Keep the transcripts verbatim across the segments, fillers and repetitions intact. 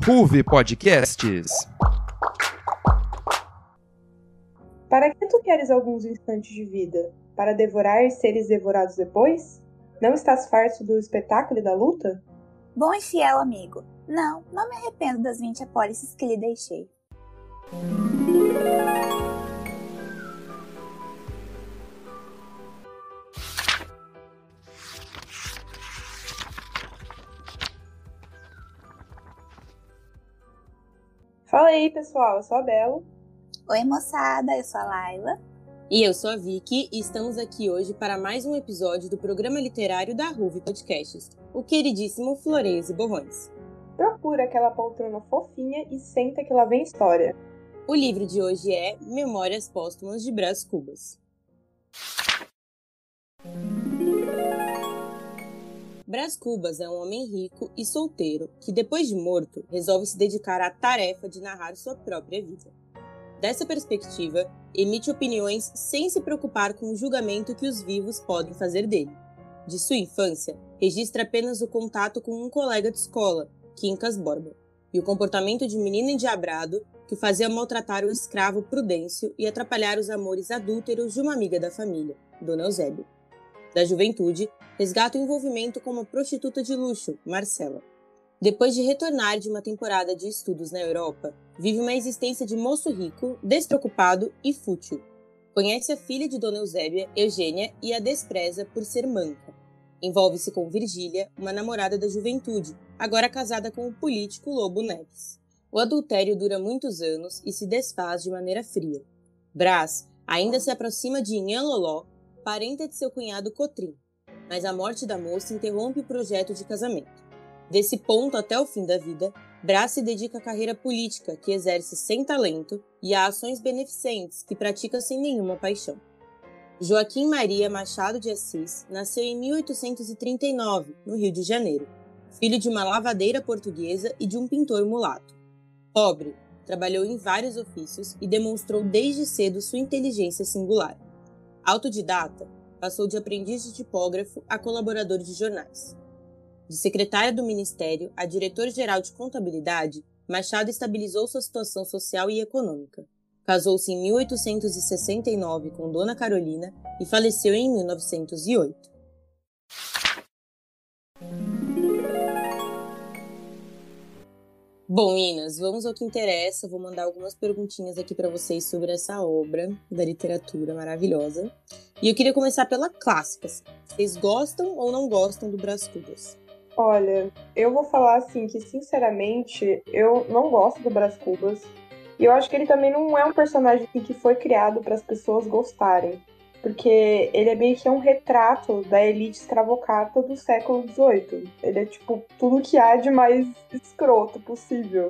Ruve Podcasts. Para que tu queres alguns instantes de vida? Para devorar e seres devorados depois? Não estás farto do espetáculo e da luta? Bom e fiel amigo, não, não me arrependo das vinte apólices que lhe deixei. Fala aí, pessoal, eu sou a Bela. Oi, moçada, eu sou a Laila. E eu sou a Vicky e estamos aqui hoje para mais um episódio do programa literário da Ruve Podcasts, o queridíssimo Flores e Borrões. Procura aquela poltrona fofinha e senta que lá vem história. O livro de hoje é Memórias Póstumas de Brás Cubas. Brás Cubas é um homem rico e solteiro que, depois de morto, resolve se dedicar à tarefa de narrar sua própria vida. Dessa perspectiva, emite opiniões sem se preocupar com o julgamento que os vivos podem fazer dele. De sua infância, registra apenas o contato com um colega de escola, Quincas Borba, e o comportamento de menino endiabrado que o fazia maltratar o escravo Prudêncio e atrapalhar os amores adúlteros de uma amiga da família, Dona Eusébia. Da juventude, resgata o envolvimento com uma prostituta de luxo, Marcela. Depois de retornar de uma temporada de estudos na Europa, vive uma existência de moço rico, despreocupado e fútil. Conhece a filha de Dona Eusébia, Eugênia, e a despreza por ser manca. Envolve-se com Virgília, uma namorada da juventude, agora casada com o político Lobo Neves. O adultério dura muitos anos e se desfaz de maneira fria. Brás ainda se aproxima de Inhã Loló, parenta de seu cunhado Cotrim, mas a morte da moça interrompe o projeto de casamento. Desse ponto até o fim da vida, Brás se dedica à carreira política, que exerce sem talento, e a ações beneficentes, que pratica sem nenhuma paixão. Joaquim Maria Machado de Assis nasceu em mil oitocentos e trinta e nove, no Rio de Janeiro, filho de uma lavadeira portuguesa e de um pintor mulato. Pobre, trabalhou em vários ofícios e demonstrou desde cedo sua inteligência singular. Autodidata, passou de aprendiz de tipógrafo a colaborador de jornais. De secretária do Ministério a diretor-geral de contabilidade, Machado estabilizou sua situação social e econômica. Casou-se em mil oitocentos e sessenta e nove com Dona Carolina e faleceu em mil novecentos e oito. Bom, Inas, vamos ao que interessa. Vou mandar algumas perguntinhas aqui para vocês sobre essa obra da literatura maravilhosa. E eu queria começar pela clássica. Vocês gostam ou não gostam do Brás Cubas? Olha, eu vou falar assim que, sinceramente, eu não gosto do Brás Cubas. E eu acho que ele também não é um personagem que foi criado para as pessoas gostarem. Porque ele é meio que um retrato da elite escravocrata do século dezoito. Ele é, tipo, tudo que há de mais escroto possível.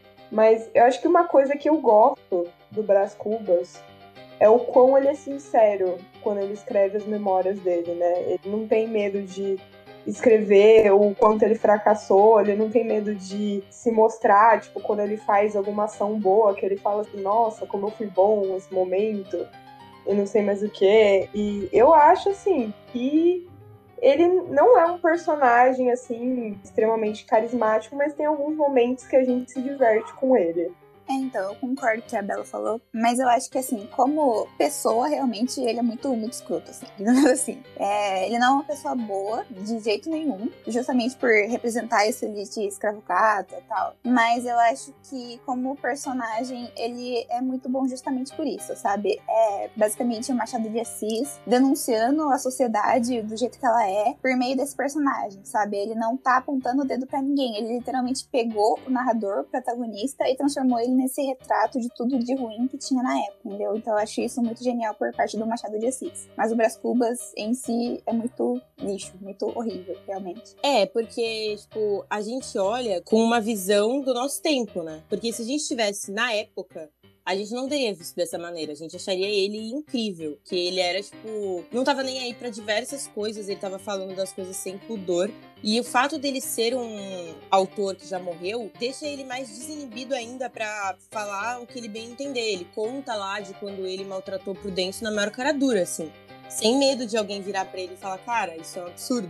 Mas eu acho que uma coisa que eu gosto do Brás Cubas é o quão ele é sincero quando ele escreve as memórias dele, né? Ele não tem medo de escrever o quanto ele fracassou, ele não tem medo de se mostrar, tipo, quando ele faz alguma ação boa, que ele fala assim, nossa, como eu fui bom nesse momento, e não sei mais o que. E eu acho, assim, que ele não é um personagem, assim, extremamente carismático, mas tem alguns momentos que a gente se diverte com ele. É, então, eu concordo com o que a Bela falou, mas eu acho que, assim, como pessoa, realmente, ele é muito, muito escroto, assim, digamos assim. É, ele não é uma pessoa boa, de jeito nenhum, justamente por representar essa elite escravocrata e tal, mas eu acho que, como personagem, ele é muito bom justamente por isso, sabe? É, basicamente, o Machado de Assis denunciando a sociedade do jeito que ela é, por meio desse personagem, sabe? Ele não tá apontando o dedo pra ninguém, ele literalmente pegou o narrador, o protagonista, e transformou ele nesse retrato de tudo de ruim que tinha na época, entendeu? Então eu acho isso muito genial por parte do Machado de Assis. Mas o Brás Cubas em si é muito lixo, muito horrível, realmente. É, porque, tipo, a gente olha com uma visão do nosso tempo, né? Porque se a gente estivesse na época, a gente não teria visto dessa maneira. A gente acharia ele incrível. Que ele era, tipo... não tava nem aí pra diversas coisas. Ele tava falando das coisas sem pudor. E o fato dele ser um autor que já morreu deixa ele mais desinibido ainda pra falar o que ele bem entender. Ele conta lá de quando ele maltratou Prudêncio na maior cara dura, assim. Sem medo de alguém virar pra ele e falar, cara, isso é um absurdo.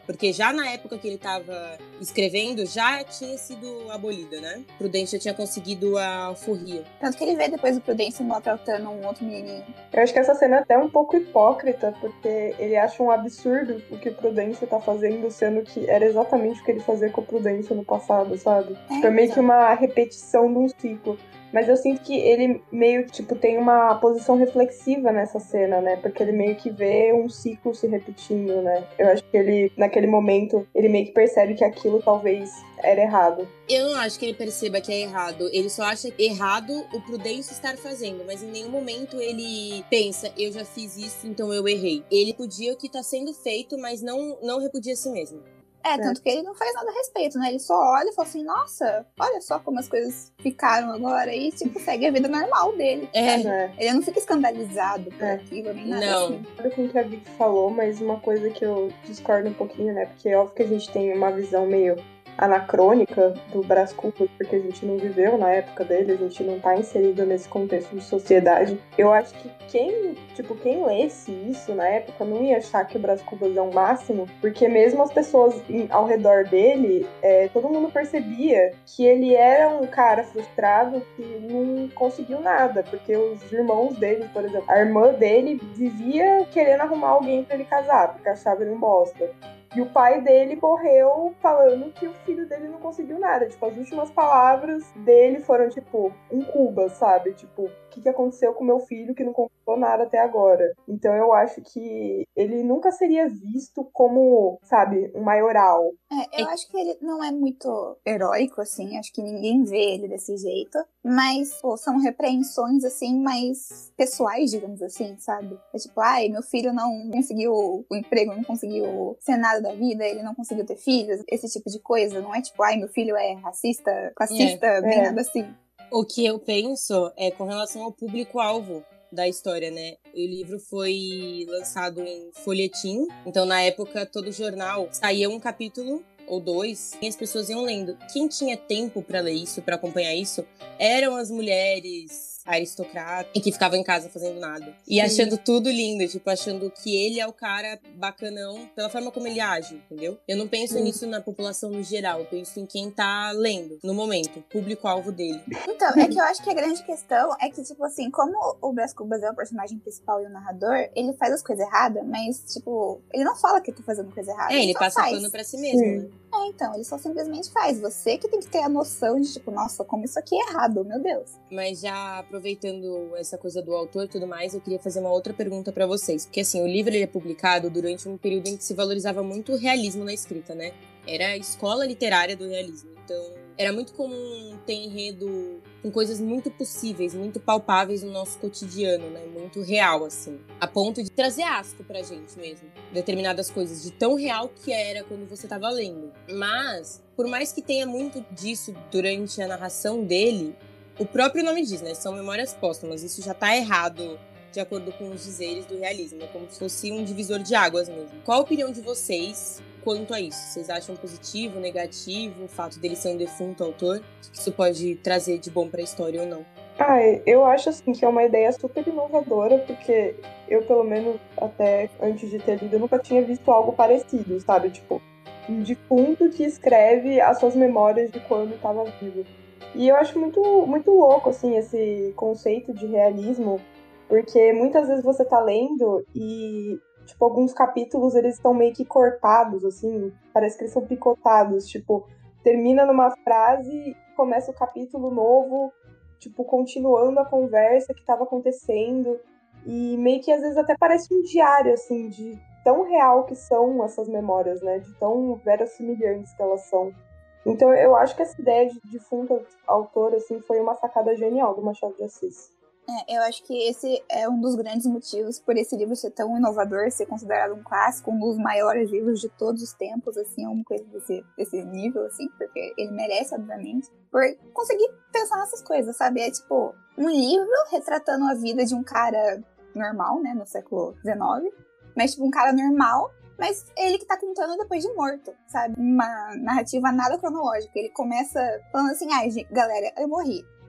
Porque já na época que ele tava escrevendo, já tinha sido abolida, né? Prudência tinha conseguido a alforria. Tanto que ele vê depois do Prudência maltratando um outro menininho. Eu acho que essa cena é até um pouco hipócrita, porque ele acha um absurdo o que o Prudência tá fazendo, sendo que era exatamente o que ele fazia com o Prudência no passado, sabe? É, Foi meio exato. que uma repetição de um ciclo. Mas eu sinto que ele meio que, tipo, tem uma posição reflexiva nessa cena, né? Porque ele meio que vê um ciclo se repetindo, né? Eu acho que ele, naquele momento, ele meio que percebe que aquilo talvez era errado. Eu não acho que ele perceba que é errado. Ele só acha errado o Prudêncio estar fazendo. Mas em nenhum momento ele pensa, eu já fiz isso, então eu errei. Ele repudia o que tá sendo feito, mas não, não repudia a si mesmo. É, tanto que ele não faz nada a respeito, né? Ele só olha e fala assim, nossa, olha só como as coisas ficaram agora. E, tipo, segue a vida normal dele. É. É. Ele não fica escandalizado por É. aquilo, nem nada Não. assim. Concordo com o que a Vicky falou, mas uma coisa que eu discordo um pouquinho, né? Porque é óbvio que a gente tem uma visão meio anacrônica do Brás Cubas, porque a gente não viveu na época dele, a gente não tá inserido nesse contexto de sociedade. Eu acho que quem, tipo, quem lesse isso na época não ia achar que o Brás Cubas é um máximo, porque mesmo as pessoas em, ao redor dele, é, todo mundo percebia que ele era um cara frustrado que não conseguiu nada, porque os irmãos dele, por exemplo, a irmã dele vivia querendo arrumar alguém pra ele casar, porque achava ele um bosta. E o pai dele morreu falando que o filho dele não conseguiu nada. Tipo, as últimas palavras dele foram, tipo, um Cuba, sabe? Tipo, o que, que aconteceu com meu filho que não conquistou nada até agora? Então eu acho que ele nunca seria visto como, sabe, um maioral. É, eu acho que ele não é muito heróico, assim. Acho que ninguém vê ele desse jeito. Mas, pô, são repreensões, assim, mais pessoais, digamos assim, sabe? É tipo, ai, meu filho não conseguiu o emprego, não conseguiu ser nada da vida, ele não conseguiu ter filhos, esse tipo de coisa. Não é tipo, ai, meu filho é racista, classista, É, nem é. nada assim. O que eu penso é com relação ao público-alvo da história, né? O livro foi lançado em folhetim, então na época todo jornal saía um capítulo ou dois, e as pessoas iam lendo. Quem tinha tempo pra ler isso, pra acompanhar isso, eram as mulheres aristocratas e que ficavam em casa fazendo nada. E Sim. achando tudo lindo, tipo, achando que ele é o cara bacanão pela forma como ele age, entendeu? Eu não penso Sim. nisso na população no geral, eu penso em quem tá lendo, no momento, público-alvo dele. Então, é que eu acho que a grande questão é que, tipo assim, como o Brás Cubas é o personagem principal e o narrador, ele faz as coisas erradas, mas, tipo, ele não fala que tá fazendo coisa errada. É, ele só passa faz. pano pra si mesmo, Sim. né? É, então, ele só simplesmente faz. Você que tem que ter a noção de, tipo, nossa, como isso aqui é errado, meu Deus. Mas já aproveitando essa coisa do autor e tudo mais, eu queria fazer uma outra pergunta pra vocês. Porque, assim, o livro ele é publicado durante um período em que se valorizava muito o realismo na escrita, né? Era a escola literária do realismo. Então, era muito comum ter enredo com coisas muito possíveis, muito palpáveis no nosso cotidiano, né? Muito real, assim. A ponto de trazer asco pra gente mesmo. Determinadas coisas, de tão real que era quando você tava lendo. Mas, por mais que tenha muito disso durante a narração dele, o próprio nome diz, né? São memórias póstumas. Isso já tá errado de acordo com os dizeres do realismo. É como se fosse um divisor de águas mesmo. Qual a opinião de vocês quanto a isso? Vocês acham positivo, negativo, o fato dele ser um defunto autor? O que isso pode trazer de bom pra história ou não? Ah, eu acho assim que é uma ideia super inovadora, porque eu, pelo menos, até antes de ter lido, eu nunca tinha visto algo parecido, sabe? Tipo, um defunto que escreve as suas memórias de quando estava vivo. E eu acho muito, muito louco, assim, esse conceito de realismo, porque muitas vezes você tá lendo e, tipo, alguns capítulos eles estão meio que cortados, assim, parece que eles são picotados, tipo, termina numa frase e começa o capítulo novo, tipo, continuando a conversa que estava acontecendo, e meio que às vezes até parece um diário, assim, de tão real que são essas memórias, né, de tão verossimilhantes que elas são. Então eu acho que essa ideia de defunto autor, assim, foi uma sacada genial do Machado de Assis. É, eu acho que esse é um dos grandes motivos por esse livro ser tão inovador, ser considerado um clássico, um dos maiores livros de todos os tempos, assim, uma coisa desse, desse nível, assim, porque ele merece, obviamente, por conseguir pensar nessas coisas, sabe? É tipo um livro retratando a vida de um cara normal, né, no século dezenove, mas tipo um cara normal, mas ele que tá contando depois de morto, sabe? Uma narrativa nada cronológica. Ele começa falando assim, ai, gente, galera, eu morri.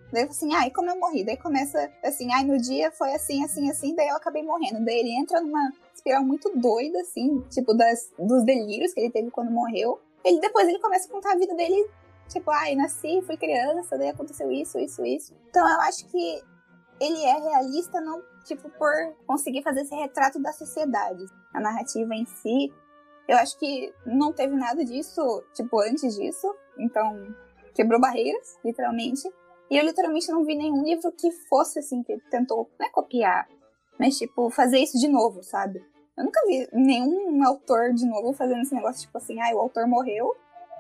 Daí ele fala assim, ai, como eu morri? Daí começa assim, ai, meu dia foi assim, assim, assim, daí eu acabei morrendo. Daí ele entra numa espiral muito doida, assim, tipo, das, dos delírios que ele teve quando morreu. Ele, depois ele começa a contar a vida dele, tipo, ai, nasci, fui criança, daí aconteceu isso, isso, isso. Então eu acho que ele é realista não, tipo, por conseguir fazer esse retrato da sociedade. A narrativa em si, eu acho que não teve nada disso, tipo, antes disso. Então, quebrou barreiras, literalmente. E eu literalmente não vi nenhum livro que fosse, assim, que tentou, não é copiar, mas, tipo, fazer isso de novo, sabe? Eu nunca vi nenhum autor de novo fazendo esse negócio, tipo assim, ah, o autor morreu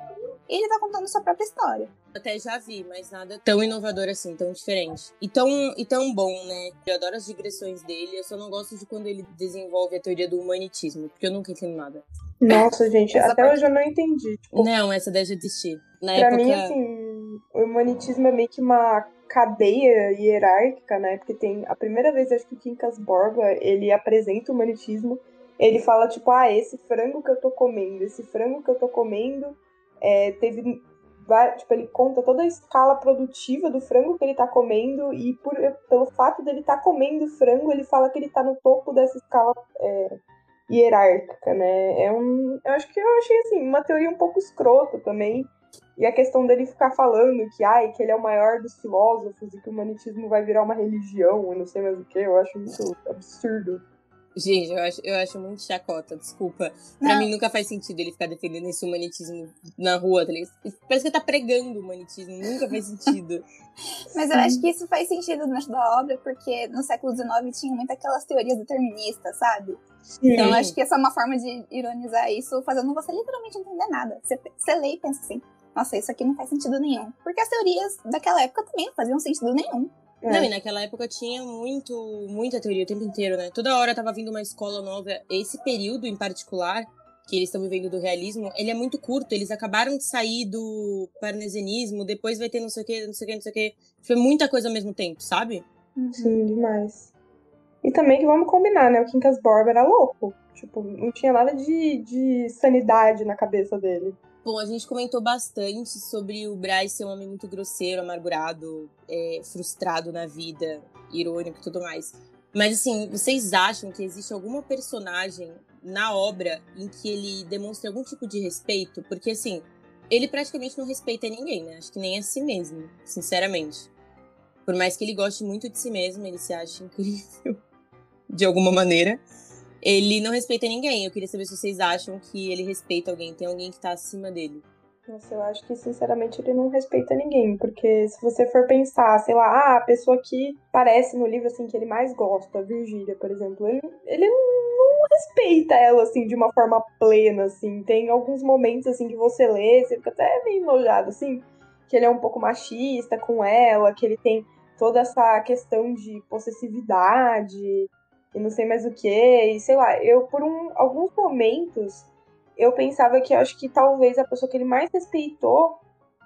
e ele tá contando sua própria história. Até já vi, mas nada tão inovador assim, tão diferente. E tão, e tão bom, né? Eu adoro as digressões dele, eu só não gosto de quando ele desenvolve a teoria do humanitismo, porque eu nunca entendo nada. Nossa, gente, Essa até parte- hoje eu não entendi. Tipo, Não, essa daí eu já desisti. Na pra época... mim, assim, o humanitismo é meio que uma cadeia hierárquica, né? Porque tem a primeira vez, acho que o Quincas Borba, ele apresenta o humanitismo, ele fala, tipo, ah, esse frango que eu tô comendo, esse frango que eu tô comendo, é, teve... vai- Tipo, ele conta toda a escala produtiva do frango que ele tá comendo e por, pelo fato dele tá comendo frango, ele fala que ele tá no topo dessa escala é, hierárquica, né? É um, eu acho que eu achei, assim, uma teoria um pouco escrota também. E a questão dele ficar falando que, ai, que ele é o maior dos filósofos e que o humanitismo vai virar uma religião e não sei mais o que, eu acho muito absurdo. Gente, eu acho, eu acho muito chacota, desculpa. Pra Não. mim nunca faz sentido ele ficar defendendo esse humanitismo na rua, tá ligado? Parece que ele tá pregando o humanitismo, nunca faz sentido. Mas eu acho que isso faz sentido dentro da obra, porque no século dezenove tinha muito aquelas teorias deterministas, sabe? Sim. Então eu acho que essa é uma forma de ironizar isso, fazendo você literalmente entender nada. Você, você lê e pensa assim, nossa, isso aqui não faz sentido nenhum. Porque as teorias daquela época também não faziam sentido nenhum. É. Não, e naquela época tinha muito, muita teoria o tempo inteiro, né? Toda hora tava vindo uma escola nova. Esse período em particular, que eles estão vivendo do realismo, ele é muito curto. Eles acabaram de sair do parnesianismo, depois vai ter não sei o que, não sei o que, não sei o que. Foi muita coisa ao mesmo tempo, sabe? Sim, demais. E também que vamos combinar, né? O Quincas Borba era louco. Tipo, não tinha nada de, de sanidade na cabeça dele. Bom, a gente comentou bastante sobre o Braz ser um homem muito grosseiro, amargurado, é, frustrado na vida, irônico e tudo mais. Mas, assim, vocês acham que existe alguma personagem na obra em que ele demonstre algum tipo de respeito? Porque, assim, ele praticamente não respeita ninguém, né? Acho que nem a si mesmo, sinceramente. Por mais que ele goste muito de si mesmo, ele se acha incrível, de alguma maneira. Ele não respeita ninguém. Eu queria saber se vocês acham que ele respeita alguém. Tem alguém que tá acima dele. Nossa, eu acho que, sinceramente, ele não respeita ninguém. Porque se você for pensar, sei lá, ah, a pessoa que parece no livro, assim, que ele mais gosta, a Virgília, por exemplo, ele, ele não respeita ela, assim, de uma forma plena, assim. Tem alguns momentos, assim, que você lê, você fica até meio enojado, assim, que ele é um pouco machista com ela, que ele tem toda essa questão de possessividade e não sei mais o que, e sei lá, eu por um, alguns momentos eu pensava que eu acho que talvez a pessoa que ele mais respeitou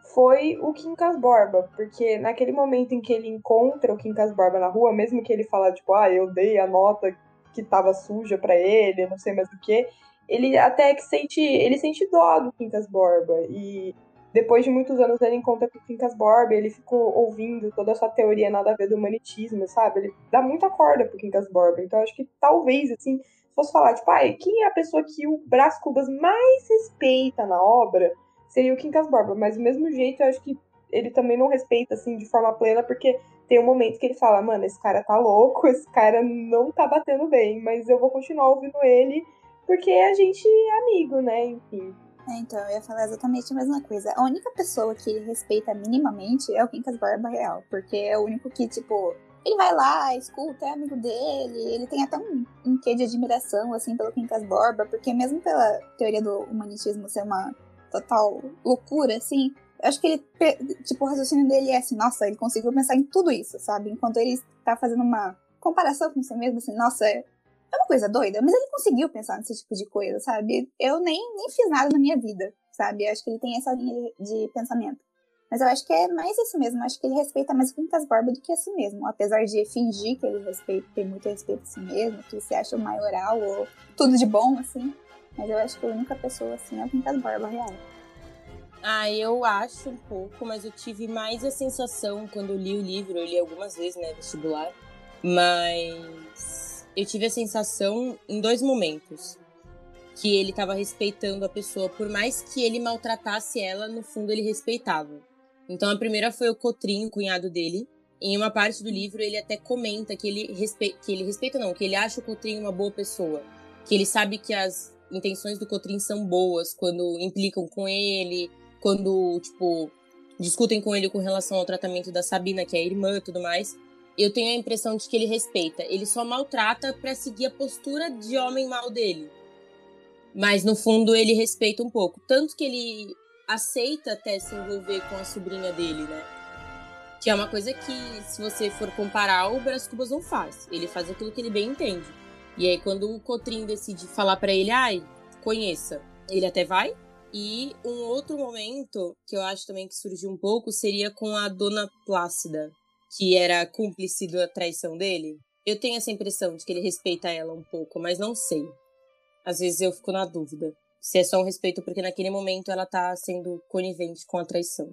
foi o Quincas Borba, porque naquele momento em que ele encontra o Quincas Borba na rua, mesmo que ele fala, tipo, ah, eu dei a nota que tava suja pra ele, não sei mais o que, ele até que sente, ele sente dó do Quincas Borba, e depois de muitos anos ele encontra com o Quincas Borba, ele ficou ouvindo toda a sua teoria nada a ver do humanitismo, sabe? Ele dá muita corda pro Quincas Borba. Então acho que talvez, assim, se fosse falar, tipo, ah, quem é a pessoa que o Brás Cubas mais respeita na obra, seria o Quincas Borba. Mas do mesmo jeito, eu acho que ele também não respeita, assim, de forma plena, porque tem um momento que ele fala, mano, esse cara tá louco, esse cara não tá batendo bem, mas eu vou continuar ouvindo ele, porque a gente é amigo, né? Enfim. É, então, eu ia falar exatamente a mesma coisa. A única pessoa que ele respeita minimamente é o Quincas Borba real. Porque é o único que, tipo, ele vai lá, escuta, é amigo dele. Ele tem até um, um quê de admiração, assim, pelo Quincas Borba. Porque mesmo pela teoria do humanitismo ser uma total loucura, assim, eu acho que ele, tipo, o raciocínio dele é assim, nossa, ele conseguiu pensar em tudo isso, sabe? Enquanto ele tá fazendo uma comparação com si mesmo, assim, nossa, é... É uma coisa doida, mas ele conseguiu pensar nesse tipo de coisa, sabe? Eu nem, nem fiz nada na minha vida, sabe? Eu acho que ele tem essa linha de pensamento. Mas eu acho que é mais isso mesmo. Eu acho que ele respeita mais o Quincas Borba do que a si mesmo. Apesar de fingir que ele respeita, tem muito respeito a si mesmo, que se acha o maioral ou tudo de bom, assim. Mas eu acho que a única pessoa, assim, é o Quincas Borba real. Ah, eu acho um pouco, mas eu tive mais a sensação quando eu li o livro, eu li algumas vezes, né, vestibular, mas eu tive a sensação em dois momentos, que ele estava respeitando a pessoa, por mais que ele maltratasse ela, no fundo ele respeitava. Então a primeira foi o Cotrim, o cunhado dele. Em uma parte do livro ele até comenta que ele, respe... que ele respeita, não, que ele acha o Cotrim uma boa pessoa, que ele sabe que as intenções do Cotrim são boas quando implicam com ele, quando, tipo, discutem com ele com relação ao tratamento da Sabina, que é a irmã e tudo mais. Eu tenho a impressão de que ele respeita. Ele só maltrata pra seguir a postura de homem mau dele. Mas, no fundo, ele respeita um pouco. Tanto que ele aceita até se envolver com a sobrinha dele, né? Que é uma coisa que, se você for comparar, o Brás Cubas não faz. Ele faz aquilo que ele bem entende. E aí, quando o Cotrim decide falar pra ele, ai, conheça, ele até vai. E um outro momento, que eu acho também que surgiu um pouco, seria com a Dona Plácida, que era cúmplice da traição dele. Eu tenho essa impressão de que ele respeita ela um pouco, mas não sei. Às vezes eu fico na dúvida se é só um respeito porque naquele momento ela tá sendo conivente com a traição.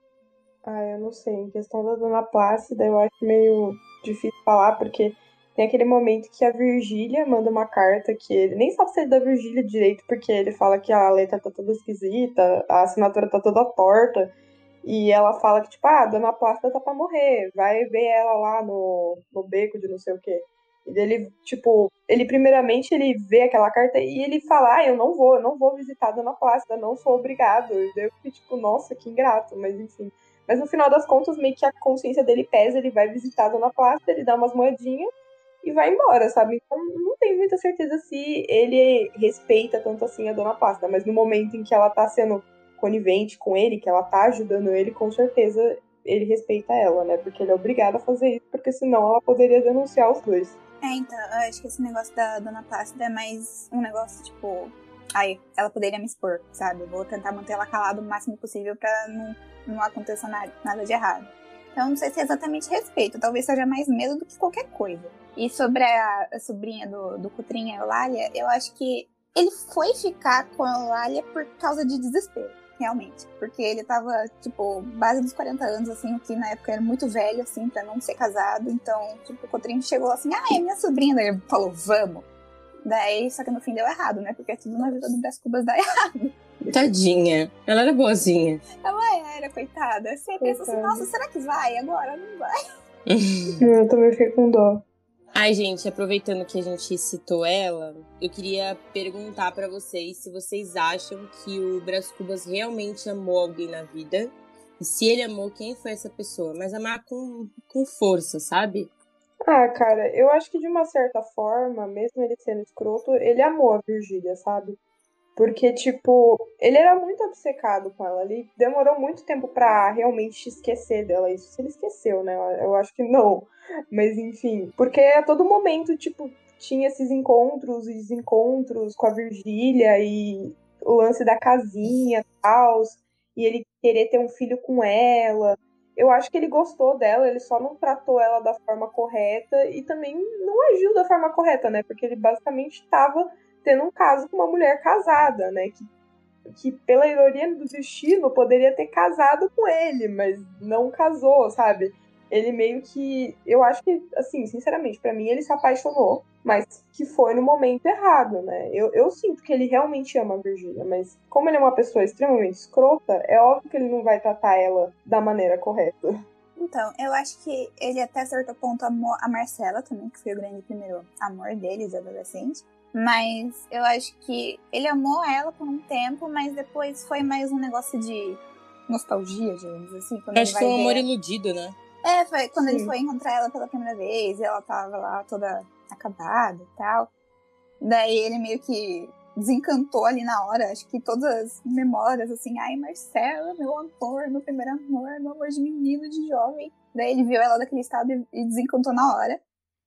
Ah, eu não sei. Em questão da Dona Plácida, eu acho meio difícil falar, porque tem aquele momento que a Virgília manda uma carta que ele nem sabe se é da Virgília direito, porque ele fala que a letra tá toda esquisita, a assinatura tá toda torta, e ela fala que, tipo, ah, a Dona Plácida tá pra morrer, vai ver ela lá no, no beco de não sei o quê. E dele, tipo, ele primeiramente ele vê aquela carta e ele fala, ah, eu não vou, eu não vou visitar a Dona Plácida, não sou obrigado. E daí eu fiquei, tipo, nossa, que ingrato, mas enfim. Mas no final das contas, meio que a consciência dele pesa, ele vai visitar a Dona Plácida, ele dá umas moedinhas e vai embora, sabe? Então não tenho muita certeza se ele respeita tanto assim a Dona Plácida, mas no momento em que ela tá sendo conivente com ele, que ela tá ajudando ele, com certeza ele respeita ela, né? Porque ele é obrigado a fazer isso, porque senão ela poderia denunciar os dois. É, então, eu acho que esse negócio da Dona Plácida é mais um negócio, tipo... Ai, ela poderia me expor, sabe? Eu vou tentar manter ela calada o máximo possível pra não, não aconteça nada, nada de errado. Então, não sei se é exatamente respeito. Talvez seja mais medo do que qualquer coisa. E sobre a, a sobrinha do, do Cotrim, a Eulália, eu acho que ele foi ficar com a Eulália por causa de desespero. Realmente. Porque ele tava, tipo, base dos quarenta anos, assim, o que na época era muito velho, assim, pra não ser casado. Então, tipo, o Cotrim chegou assim, ah, é minha sobrinha. Daí ele falou, vamos. Daí, só que no fim deu errado, né? Porque tudo na vida do Brás Cubas dá errado. Tadinha. Ela era boazinha. Ela era, coitada. Você pensa assim, nossa, será que vai? Agora não vai. Eu também fiquei com dó. Ai, gente, aproveitando que a gente citou ela, eu queria perguntar pra vocês se vocês acham que o Brás Cubas realmente amou alguém na vida. E se ele amou, quem foi essa pessoa? Mas amar com, com força, sabe? Ah, cara, eu acho que de uma certa forma, mesmo ele sendo escroto, ele amou a Virgília, sabe? Porque, tipo, ele era muito obcecado com ela. Ele demorou muito tempo pra realmente esquecer dela. Isso se ele esqueceu, né? Eu acho que não. Mas, enfim. Porque a todo momento, tipo, tinha esses encontros e desencontros com a Virgília e o lance da casinha e tal. E ele querer ter um filho com ela. Eu acho que ele gostou dela, ele só não tratou ela da forma correta e também não agiu da forma correta, né? Porque ele basicamente estava tendo um caso com uma mulher casada, né? Que, que, pela ironia do destino, poderia ter casado com ele, mas não casou, sabe? Ele meio que... Eu acho que, assim, sinceramente, pra mim, ele se apaixonou, mas que foi no momento errado, né? Eu, eu sinto que ele realmente ama a Virgília, mas como ele é uma pessoa extremamente escrota, é óbvio que ele não vai tratar ela da maneira correta. Então, eu acho que ele até certo ponto amou a Marcela também, que foi o grande primeiro amor dele, de adolescente. Mas eu acho que ele amou ela por um tempo, mas depois foi mais um negócio de nostalgia, digamos assim. Quando Eu acho que foi um amor ver... iludido, né? É, foi quando Sim. Ele foi encontrar ela pela primeira vez, e ela tava lá toda acabada e tal. Daí ele meio que desencantou ali na hora, acho que todas as memórias, assim, ai, Marcela, meu amor, meu primeiro amor, meu amor de menino, de jovem. Daí ele viu ela daquele estado e desencantou na hora.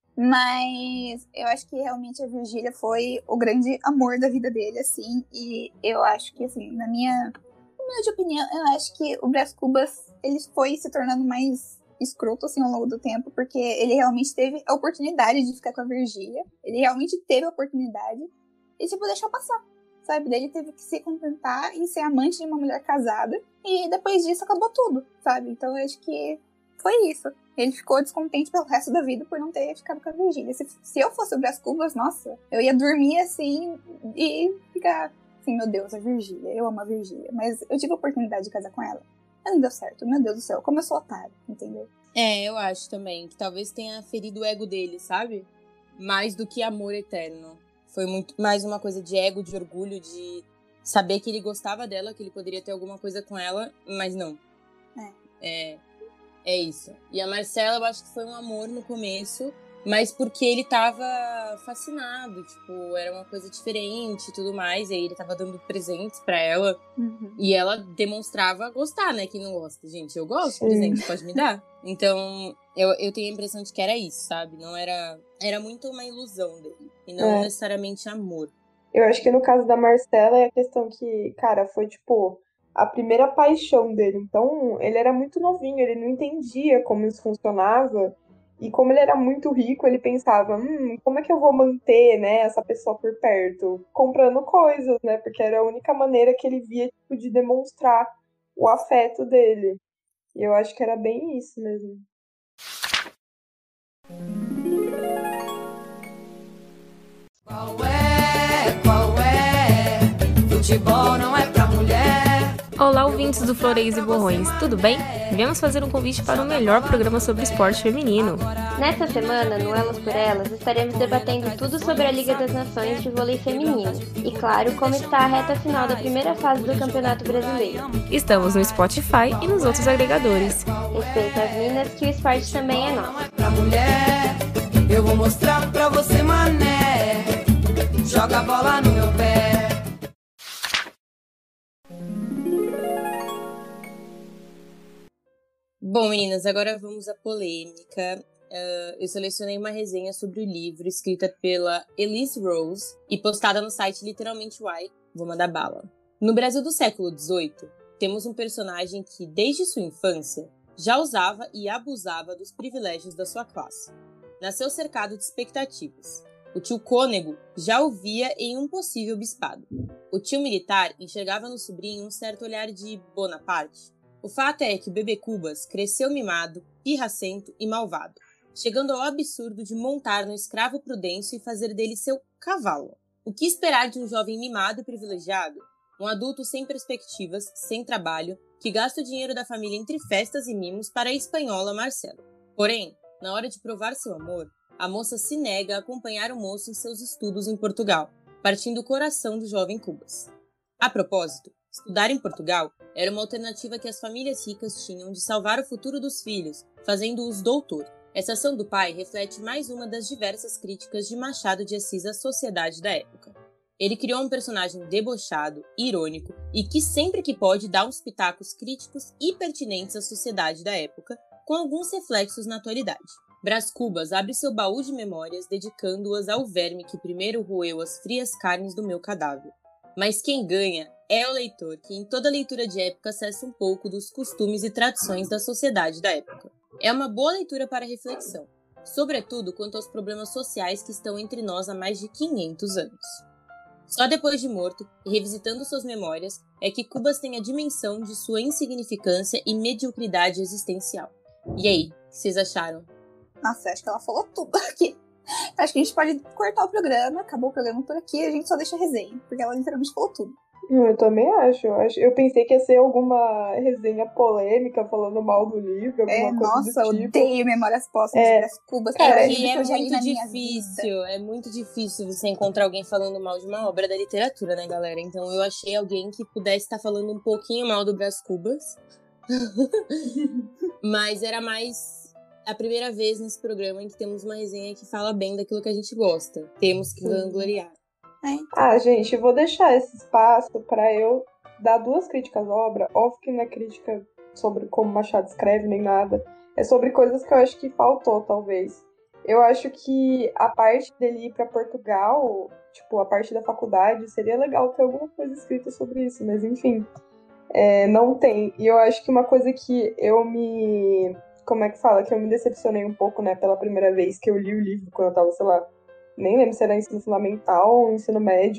Mas eu acho que realmente a Virgília foi o grande amor da vida dele, assim, e eu acho que, assim, na minha humilde opinião, eu acho que o Brás Cubas, ele foi se tornando mais escroto, assim, ao longo do tempo, porque ele realmente teve a oportunidade de ficar com a Virgília, ele realmente teve a oportunidade, e, tipo, deixou passar. sabe? Daí ele teve que se contentar em ser amante de uma mulher casada. E depois disso acabou tudo, sabe? Então eu acho que foi isso. Ele ficou descontente pelo resto da vida por não ter ficado com a Virgília. Se, se eu fosse o Brás Cubas, nossa, eu ia dormir assim e ficar assim, meu Deus, a Virgília, eu amo a Virgília. Mas eu tive a oportunidade de casar com ela. Mas não deu certo, meu Deus do céu, como eu sou otário, entendeu? É, eu acho também que talvez tenha ferido o ego dele, sabe? Mais do que amor eterno. Foi muito mais uma coisa de ego, de orgulho, de saber que ele gostava dela, que ele poderia ter alguma coisa com ela, mas não. É. É, é isso. E a Marcela, eu acho que foi um amor no começo, mas porque ele tava fascinado, tipo, era uma coisa diferente e tudo mais, e aí ele tava dando presentes pra ela, Uhum. e ela demonstrava gostar, né? Quem não gosta, gente, eu gosto de Sim. presente, pode me dar? Então, eu, eu tenho a impressão de que era isso, sabe? Não era... Era muito uma ilusão dele, e não É. necessariamente amor. Eu acho que no caso da Marcela é a questão que, cara, foi tipo a primeira paixão dele. Então, ele era muito novinho, ele não entendia como isso funcionava. E como ele era muito rico, ele pensava, hum, como é que eu vou manter, né, essa pessoa por perto? Comprando coisas, né? Porque era a única maneira que ele via, tipo, de demonstrar o afeto dele. E eu acho que era bem isso mesmo. Qual é, qual é? Futebol não é pra mulher. Olá, ouvintes do Floreios e Borrões, tudo bem? Viemos fazer um convite para o melhor programa sobre esporte feminino. Nesta semana, no Elas por Elas, estaremos debatendo tudo sobre a Liga das Nações de vôlei feminino. E claro, como está a reta final da primeira fase do Campeonato Brasileiro. Estamos no Spotify e nos outros agregadores. Respeita as minas, que o esporte também é nosso. Pra mulher, eu vou mostrar pra você, mané. Joga a bola no meu pé. Bom, meninas, agora vamos à polêmica. Uh, eu selecionei uma resenha sobre o livro escrita pela Elise Rose e postada no site Literalmente Why. Vou mandar bala. No Brasil do século dezoito, temos um personagem que, desde sua infância, já usava e abusava dos privilégios da sua classe. Nasceu cercado de expectativas. O tio Cônego já o via em um possível bispado. O tio militar enxergava no sobrinho um certo olhar de Bonaparte. O fato é que o bebê Cubas cresceu mimado, pirracento e malvado, chegando ao absurdo de montar no escravo Prudêncio e fazer dele seu cavalo. O que esperar de um jovem mimado e privilegiado? Um adulto sem perspectivas, sem trabalho, que gasta o dinheiro da família entre festas e mimos para a espanhola Marcela. Porém, na hora de provar seu amor, a moça se nega a acompanhar o moço em seus estudos em Portugal, partindo o coração do jovem Cubas. A propósito, estudar em Portugal era uma alternativa que as famílias ricas tinham de salvar o futuro dos filhos, fazendo-os doutor. Essa ação do pai reflete mais uma das diversas críticas de Machado de Assis à sociedade da época. Ele criou um personagem debochado, irônico e que sempre que pode dá uns pitacos críticos e pertinentes à sociedade da época, com alguns reflexos na atualidade. Brás Cubas abre seu baú de memórias dedicando-as ao verme que primeiro roeu as frias carnes do meu cadáver. Mas quem ganha é o leitor, que em toda leitura de época acessa um pouco dos costumes e tradições da sociedade da época. É uma boa leitura para reflexão, sobretudo quanto aos problemas sociais que estão entre nós há mais de quinhentos anos. Só depois de morto, e revisitando suas memórias, é que Cubas tem a dimensão de sua insignificância e mediocridade existencial. E aí, o que vocês acharam? Nossa, acho que ela falou tudo aqui. Acho que a gente pode cortar o programa, acabou o programa por aqui, a gente só deixa a resenha, porque ela literalmente falou tudo. Eu também acho. Eu acho- Eu pensei que ia ser alguma resenha polêmica falando mal do livro, alguma É, coisa nossa, do tipo. odeio Memórias Póstumas É, de Brás Cubas. cara, pior É livro que é eu já li muito na minha vida. difícil, é muito difícil você encontrar alguém falando mal de uma obra da literatura, né, galera? Então eu achei alguém que pudesse estar falando um pouquinho mal do Brás Cubas. Mas era mais a primeira vez nesse programa em que temos uma resenha que fala bem daquilo que a gente gosta. Temos que Sim. vangloriar. É, Ah, gente, eu vou deixar esse espaço pra eu dar duas críticas à obra. Óbvio que não é crítica sobre como Machado escreve nem nada. É sobre coisas que eu acho que faltou, talvez. Eu acho que a parte dele ir pra Portugal, tipo, a parte da faculdade, seria legal ter alguma coisa escrita sobre isso, mas enfim, é, não tem. E eu acho que uma coisa que eu me... Como é que fala? Que eu me decepcionei um pouco, né, pela primeira vez que eu li o livro, quando eu tava, sei lá, nem lembro se era ensino fundamental ou ensino médio,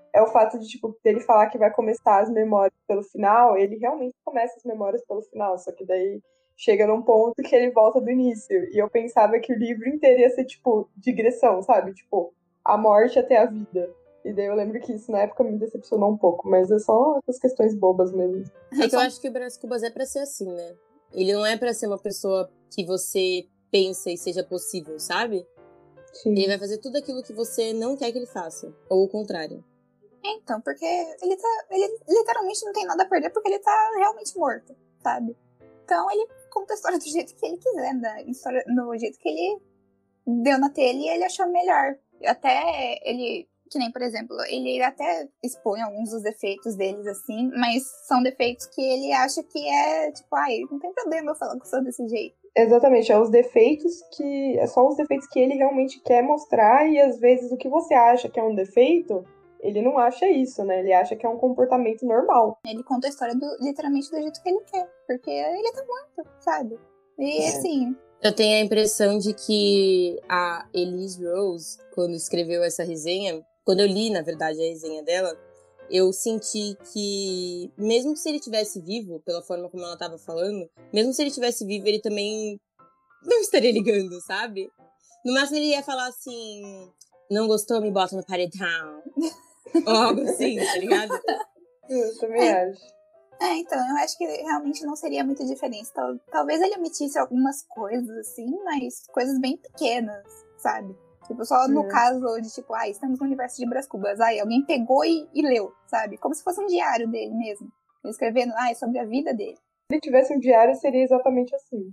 é o fato de, tipo, dele falar que vai começar as memórias pelo final, ele realmente começa as memórias pelo final, só que daí chega num ponto que ele volta do início. E eu pensava que o livro inteiro ia ser, tipo, digressão, sabe? Tipo, a morte até a vida. E daí eu lembro que isso na época me decepcionou um pouco, mas é só essas questões bobas mesmo. É que eu acho que o Brás Cubas é pra ser assim, né? Ele não é pra ser uma pessoa que você pensa e seja possível, sabe? Sim. Ele vai fazer tudo aquilo que você não quer que ele faça. Ou o contrário. Então, porque ele tá. Ele literalmente não tem nada a perder porque ele tá realmente morto, sabe? Então ele conta a história do jeito que ele quiser, da história, no jeito que ele deu na telha e ele achou melhor. Até ele. Que nem, por exemplo, ele até expõe alguns dos defeitos deles, assim, mas são defeitos que ele acha que é, tipo, ai, não tem problema eu falar que eu sou desse jeito. Exatamente, é os defeitos que... É só os defeitos que ele realmente quer mostrar e, às vezes, o que você acha que é um defeito, ele não acha isso, né? Ele acha que é um comportamento normal. Ele conta a história do, literalmente do jeito que ele quer, porque ele tá morto, sabe? E, É. assim... Eu tenho a impressão de que a Elise Rose, quando escreveu essa resenha... Quando eu li, na verdade, a resenha dela, eu senti que, mesmo se ele tivesse vivo, pela forma como ela estava falando, mesmo se ele tivesse vivo, ele também não estaria ligando, sabe? No máximo, ele ia falar assim, não gostou, me bota no paredão. Ou algo assim, tá ligado? Eu também É. acho. É, então, eu acho que realmente não seria muita diferença. Tal- Talvez ele omitisse algumas coisas, assim, mas coisas bem pequenas, sabe? Tipo, só no É. caso de, tipo, ah, estamos no universo de Brás Cubas. Aí alguém pegou e, e leu, sabe? Como se fosse um diário dele mesmo. Ele escrevendo, ah, é sobre a vida dele. Se ele tivesse um diário, seria exatamente assim.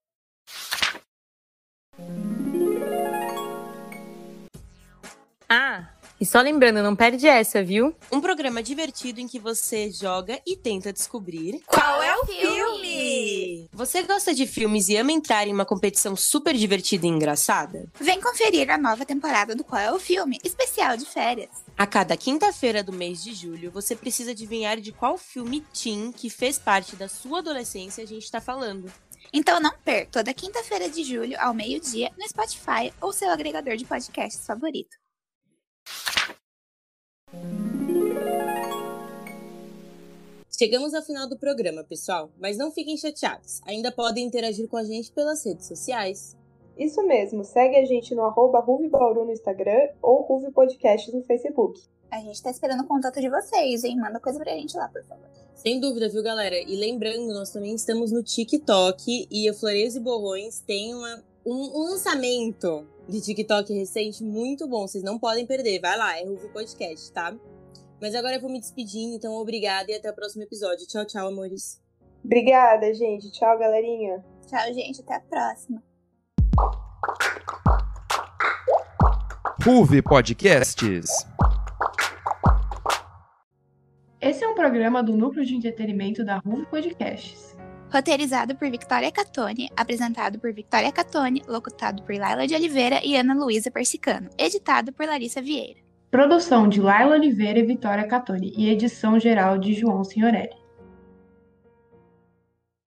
Ah, e só lembrando, não perde essa, viu? Um programa divertido em que você joga e tenta descobrir... Qual é o filme? Você gosta de filmes e ama entrar em uma competição super divertida e engraçada? Vem conferir a nova temporada do Qual é o Filme, especial de férias. A cada quinta-feira do mês de julho, você precisa adivinhar de qual filme teen que fez parte da sua adolescência a gente tá falando. Então não perca, toda quinta-feira de julho, ao meio-dia, no Spotify ou seu agregador de podcasts favorito. Chegamos ao final do programa, pessoal, mas não fiquem chateados. Ainda podem interagir com a gente pelas redes sociais. Isso mesmo, segue a gente no arroba ruvibauru no Instagram ou Ruvi Podcasts no Facebook. A gente tá esperando o contato de vocês, hein? Manda coisa pra gente lá, por favor. Sem dúvida, viu, galera? E lembrando, nós também estamos no TikTok e a Floreios e Borrões tem uma, um, um lançamento de TikTok recente muito bom. Vocês não podem perder. Vai lá, é Ruvi Podcast, tá? Mas agora eu vou me despedindo, então obrigada e até o próximo episódio. Tchau, tchau, amores. Obrigada, gente. Tchau, galerinha. Tchau, gente. Até a próxima. Ruvi Podcasts. Esse é um programa do Núcleo de Entretenimento da Ruvi Podcasts. Roteirizado por Victoria Catone, apresentado por Victoria Catone, locutado por Laila de Oliveira e Ana Luísa Persicano, editado por Larissa Vieira. Produção de Laila Oliveira e Vitória Catone e edição geral de João Signorelli.